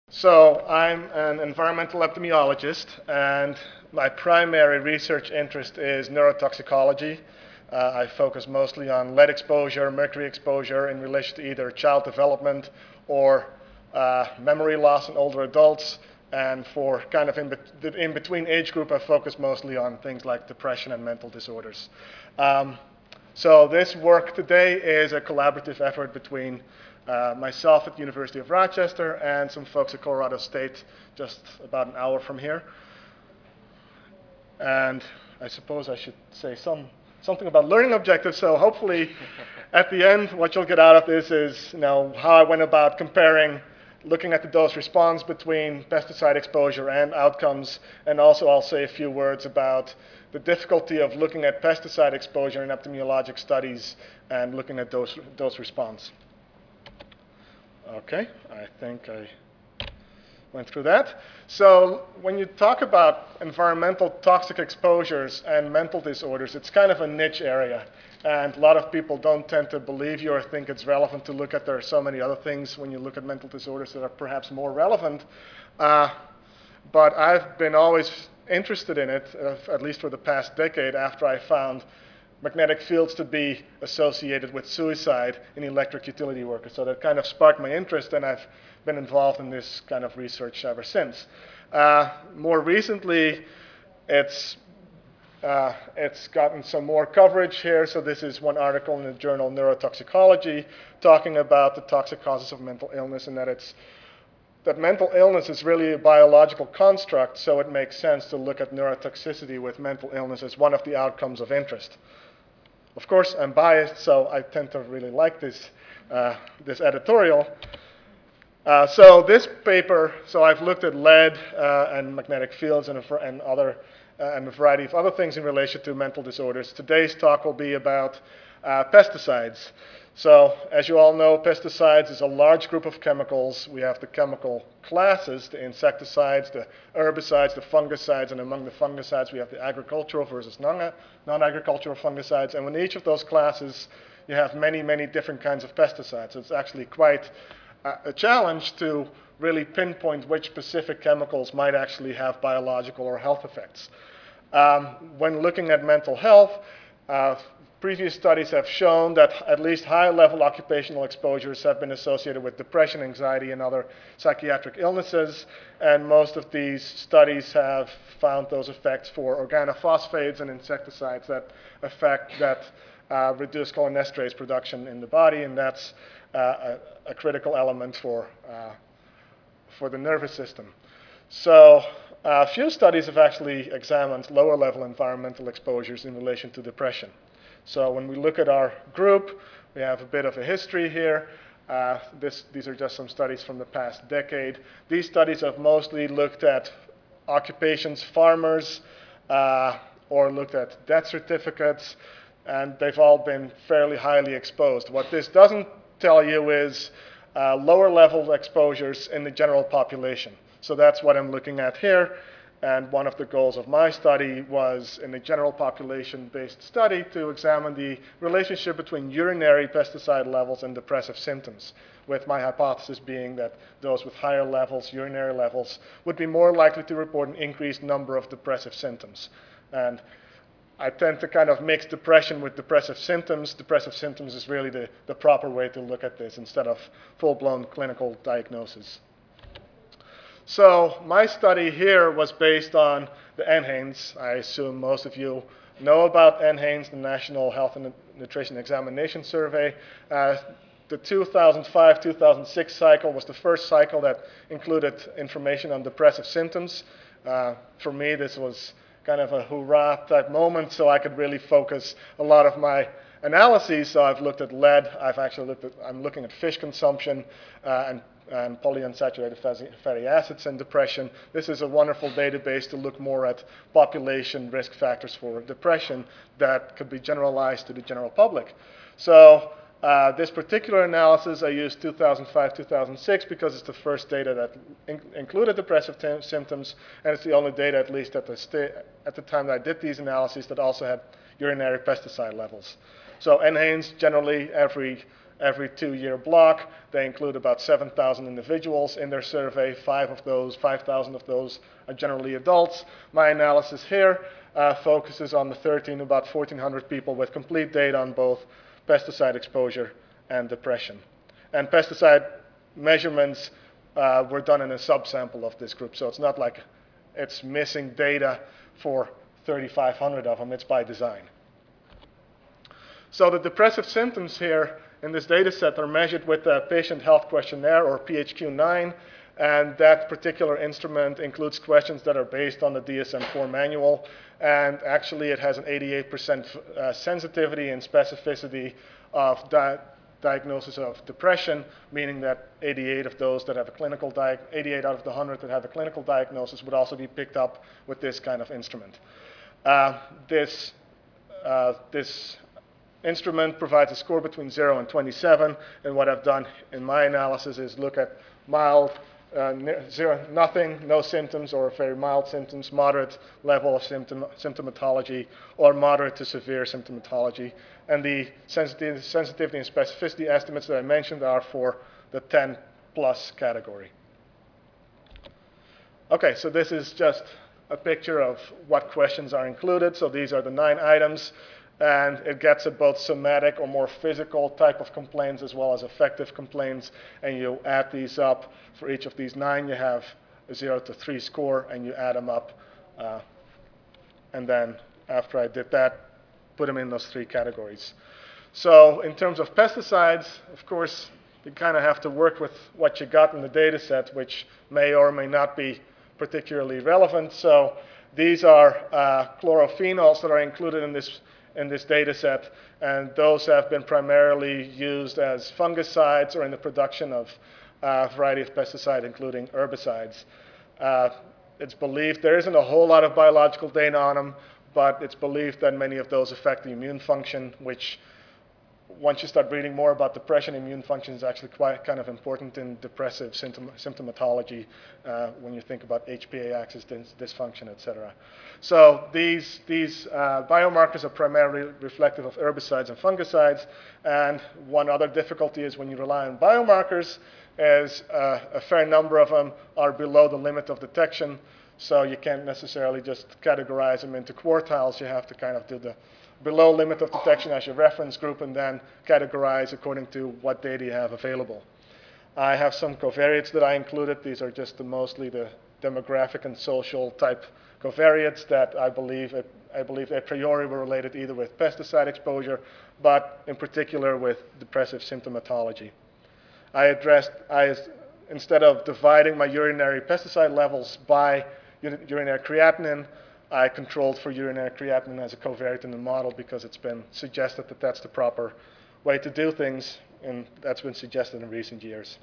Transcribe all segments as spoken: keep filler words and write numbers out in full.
So I'm an environmental epidemiologist, and my primary research interest is neurotoxicology. Uh, I focus mostly on lead exposure, mercury exposure in relation to either child development or uh, memory loss in older adults. And for kind of in, bet- the in-between age group, I focus mostly on things like depression and mental disorders. Um, so this work today is a collaborative effort between uh, myself at the University of Rochester and some folks at Colorado State, just about an hour from here. And I suppose I should say some something about learning objectives. So hopefully, at the end, what you'll get out of this is you know how I went about comparing, looking at the dose response between pesticide exposure and outcomes, and also I'll say a few words about the difficulty of looking at pesticide exposure in epidemiologic studies and looking at dose dose response. Okay, I think I went through that. So when you talk about environmental toxic exposures and mental disorders, it's kind of a niche area. And a lot of people don't tend to believe you or think it's relevant to look at. There are so many other things when you look at mental disorders that are perhaps more relevant. Uh, but I've been always interested in it, uh, at least for the past decade, after I found magnetic fields to be associated with suicide in electric utility workers. So that kind of sparked my interest, and I've been involved in this kind of research ever since. Uh, more recently, it's uh, it's gotten some more coverage here. So this is one article in the journal Neurotoxicology talking about the toxic causes of mental illness, and that it's that mental illness is really a biological construct, so it makes sense to look at neurotoxicity with mental illness as one of the outcomes of interest. Of course, I'm biased, so I tend to really like this, uh, this editorial. Uh, so this paper, so I've looked at lead uh, and magnetic fields and, a, and, other, uh, and a variety of other things in relation to mental disorders. Today's talk will be about uh, pesticides. So as you all know, pesticides is a large group of chemicals. We have the chemical classes, the insecticides, the herbicides, the fungicides, and among the fungicides we have the agricultural versus non- non-agricultural fungicides. And within each of those classes, you have many, many different kinds of pesticides. So it's actually quite uh, a challenge to really pinpoint which specific chemicals might actually have biological or health effects. Um, when looking at mental health, uh, previous studies have shown that at least high-level occupational exposures have been associated with depression, anxiety, and other psychiatric illnesses. And most of these studies have found those effects for organophosphates and insecticides that affect that uh, reduce cholinesterase production in the body, and that's uh, a, a critical element for uh, for the nervous system. So a few studies have actually examined lower-level environmental exposures in relation to depression. So when we look at our group, we have a bit of a history here. Uh, this, these are just some studies from the past decade. These studies have mostly looked at occupations, farmers, uh, or looked at death certificates, and they've all been fairly highly exposed. What this doesn't tell you is uh, lower level exposures in the general population. So that's what I'm looking at here. And one of the goals of my study was in a general population-based study to examine the relationship between urinary pesticide levels and depressive symptoms, with my hypothesis being that those with higher levels, urinary levels, would be more likely to report an increased number of depressive symptoms. And I tend to kind of mix depression with depressive symptoms. Depressive symptoms is really the, the proper way to look at this instead of full-blown clinical diagnosis. So my study here was based on the N HANES. I assume most of you know about N HANES, the National Health and Nutrition Examination Survey. Uh, the two thousand five two thousand six cycle was the first cycle that included information on depressive symptoms. Uh, for me, this was kind of a hoorah type moment, so I could really focus a lot of my analyses. So I've looked at lead. I've actually looked at, I'm looking at fish consumption uh, and and polyunsaturated fatty acids and depression. This is a wonderful database to look more at population risk factors for depression that could be generalized to the general public. So uh, this particular analysis, I used two thousand five two thousand six because it's the first data that in included depressive symptoms, and it's the only data, at least at the, at the time that I did these analyses, that also had urinary pesticide levels. So N HANES, generally every every two-year block. They include about seven thousand individuals in their survey. Five of those, five thousand of those are generally adults. My analysis here uh, focuses on the thirteen, about fourteen hundred people with complete data on both pesticide exposure and depression. And pesticide measurements uh, were done in a subsample of this group, so it's not like it's missing data for thirty-five hundred of them. It's by design. So the depressive symptoms here in this data set are measured with the Patient Health Questionnaire, or P H Q nine, and that particular instrument includes questions that are based on the D S M four manual, and actually it has an eighty-eight percent uh, sensitivity and specificity of di diagnosis of depression, meaning that eighty-eight of those that have a clinical di eighty-eight out of the one hundred that have a clinical diagnosis would also be picked up with this kind of instrument. Uh, this, uh, this instrument provides a score between zero and twenty-seven, and what I've done in my analysis is look at mild, uh, zero, nothing, no symptoms, or very mild symptoms, moderate level of symptom, symptomatology, or moderate to severe symptomatology. And the sensitivity, sensitivity and specificity estimates that I mentioned are for the ten plus category. Okay, so this is just a picture of what questions are included. So these are the nine items, and it gets at both somatic or more physical type of complaints as well as affective complaints, and you add these up. For each of these nine, you have a zero to three score, and you add them up. Uh, and then after I did that, put them in those three categories. So in terms of pesticides, of course, you kind of have to work with what you got in the data set, which may or may not be particularly relevant. So these are uh, chlorophenols that are included in this in this data set, and those have been primarily used as fungicides or in the production of a variety of pesticides, including herbicides. Uh, it's believed there isn't a whole lot of biological data on them, but it's believed that many of those affect the immune function, which once you start reading more about depression, immune function is actually quite kind of important in depressive symptom symptomatology uh, when you think about H P A axis dis dysfunction, et cetera. So these, these uh, biomarkers are primarily reflective of herbicides and fungicides, and one other difficulty is when you rely on biomarkers is uh, a fair number of them are below the limit of detection, so you can't necessarily just categorize them into quartiles. You have to kind of do the below limit of detection as your reference group and then categorize according to what data you have available. I have some covariates that I included. These are just the, mostly the demographic and social type covariates that I believe, I believe a priori were related either with pesticide exposure, but in particular with depressive symptomatology. I addressed, I, instead of dividing my urinary pesticide levels by urinary creatinine, I controlled for urinary creatinine as a covariate in the model because it's been suggested that that's the proper way to do things, and that's been suggested in recent years.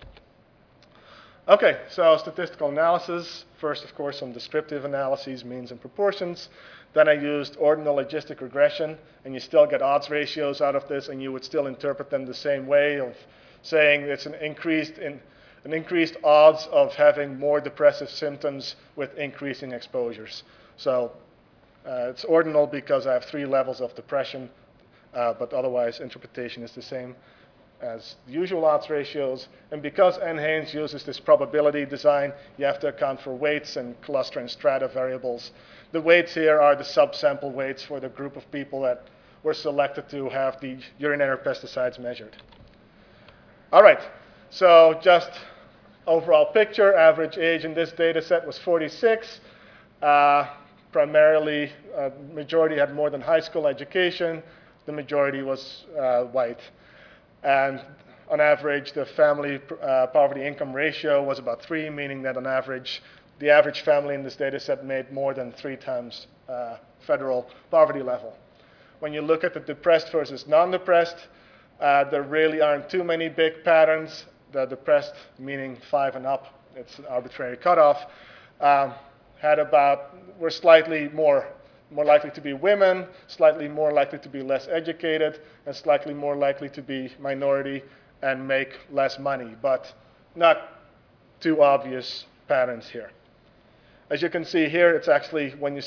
Okay, so statistical analysis. First, of course, some descriptive analyses, means and proportions. Then I used ordinal logistic regression, and you still get odds ratios out of this, and you would still interpret them the same way of saying it's an increased in an increased odds of having more depressive symptoms with increasing exposures. So uh, it's ordinal because I have three levels of depression, uh, but otherwise interpretation is the same as the usual odds ratios. And because NHANES uses this probability design, you have to account for weights and cluster and strata variables. The weights here are the subsample weights for the group of people that were selected to have the urinary pesticides measured. All right, so just overall picture, average age in this data set was forty-six. Uh, primarily, uh, majority had more than high school education. The majority was uh, white. And on average, the family uh, poverty income ratio was about three, meaning that on average, the average family in this data set made more than three times uh, federal poverty level. When you look at the depressed versus non-depressed, uh, there really aren't too many big patterns. The depressed, meaning five and up, it's an arbitrary cutoff, um, had about, were slightly more, more likely to be women, slightly more likely to be less educated, and slightly more likely to be minority and make less money, but not too obvious patterns here. As you can see here, it's actually when you start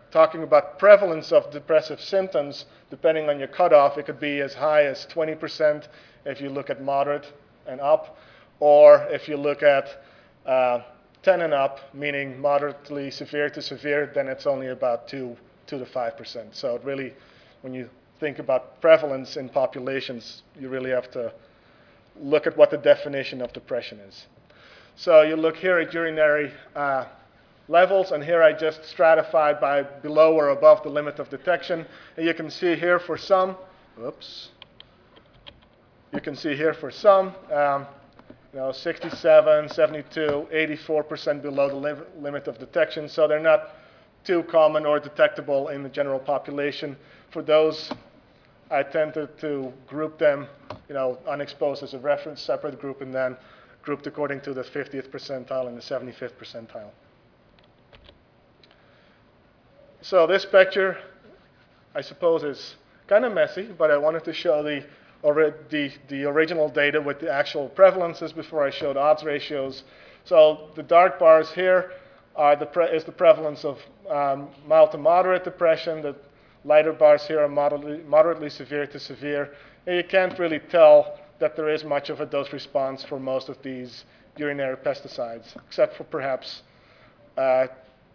talking about prevalence of depressive symptoms, depending on your cutoff, it could be as high as twenty percent if you look at moderate and up, or if you look at uh, ten and up, meaning moderately severe to severe, then it's only about two, two to five percent. So it really, when you think about prevalence in populations, you really have to look at what the definition of depression is. So you look here at urinary uh, levels, and here I just stratified by below or above the limit of detection. And you can see here for some, whoops, you can see here for some, um, you know, sixty-seven, seventy-two, eighty-four percent below the lim limit of detection. So they're not too common or detectable in the general population. For those, I tended to group them, you know, unexposed as a reference, separate group, and then grouped according to the fiftieth percentile and the seventy-fifth percentile. So this picture, I suppose, is kind of messy, but I wanted to show the, the, the original data with the actual prevalences before I showed odds ratios. So the dark bars here are the pre is the prevalence of um, mild to moderate depression. The lighter bars here are moderately, moderately severe to severe. And you can't really tell that there is much of a dose response for most of these urinary pesticides, except for perhaps uh,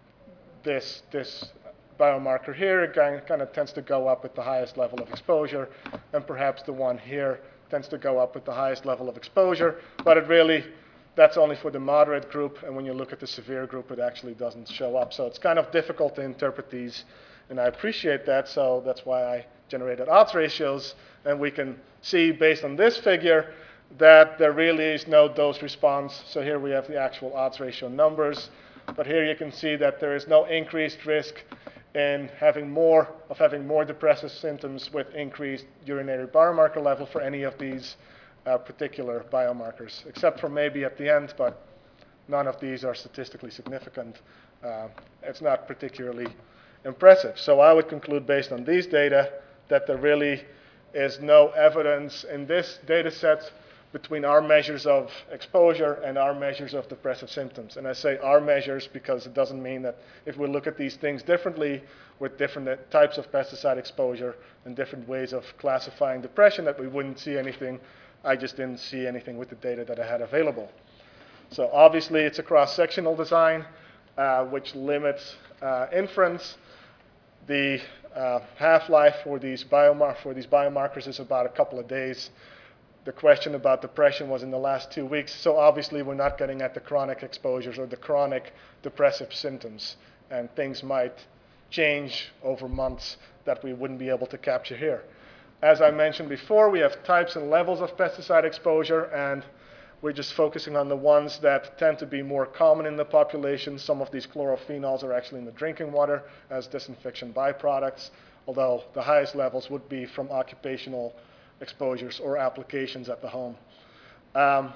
this, this biomarker here. It kind of tends to go up with the highest level of exposure, and perhaps the one here tends to go up with the highest level of exposure, but it really, that's only for the moderate group, and when you look at the severe group, it actually doesn't show up. So it's kind of difficult to interpret these, and I appreciate that, so that's why I generated odds ratios, and we can see based on this figure that there really is no dose response. So here we have the actual odds ratio numbers, but here you can see that there is no increased risk in having more of having more depressive symptoms with increased urinary biomarker level for any of these uh, particular biomarkers, except for maybe at the end, but none of these are statistically significant. Uh, it's not particularly impressive. So I would conclude based on these data that there really is no evidence in this data set between our measures of exposure and our measures of depressive symptoms. And I say our measures because it doesn't mean that if we look at these things differently with different types of pesticide exposure and different ways of classifying depression that we wouldn't see anything. I just didn't see anything with the data that I had available. So obviously it's a cross-sectional design uh, which limits uh, inference. The uh, half-life for these biomar for these biomarkers is about a couple of days. The question about depression was in the last two weeks, so obviously we're not getting at the chronic exposures or the chronic depressive symptoms, and things might change over months that we wouldn't be able to capture here. As I mentioned before, we have types and levels of pesticide exposure, and we're just focusing on the ones that tend to be more common in the population. Some of these chlorophenols are actually in the drinking water as disinfection byproducts, although the highest levels would be from occupational exposures or applications at the home. Um,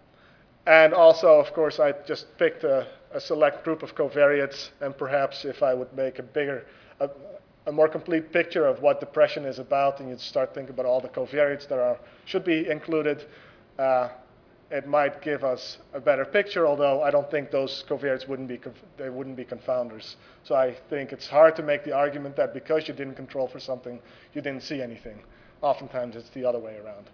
and also, of course, I just picked a, a select group of covariates, and perhaps if I would make a bigger, a, a more complete picture of what depression is about, and you'd start thinking about all the covariates that are, should be included, uh, it might give us a better picture, although I don't think those covariates wouldn't be, they wouldn't be confounders. So I think it's hard to make the argument that because you didn't control for something, you didn't see anything. Oftentimes it's the other way around.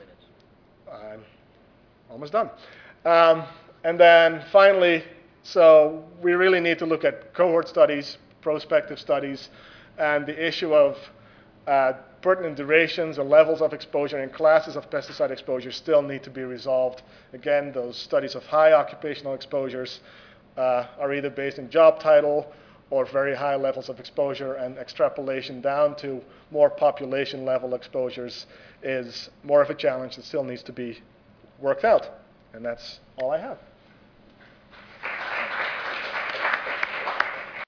I'm almost done. Um, and then finally, so we really need to look at cohort studies, prospective studies, and the issue of uh, pertinent durations and levels of exposure and classes of pesticide exposure still need to be resolved. Again, those studies of high occupational exposures uh, are either based in job title or very high levels of exposure, and extrapolation down to more population level exposures is more of a challenge that still needs to be worked out. And that's all I have.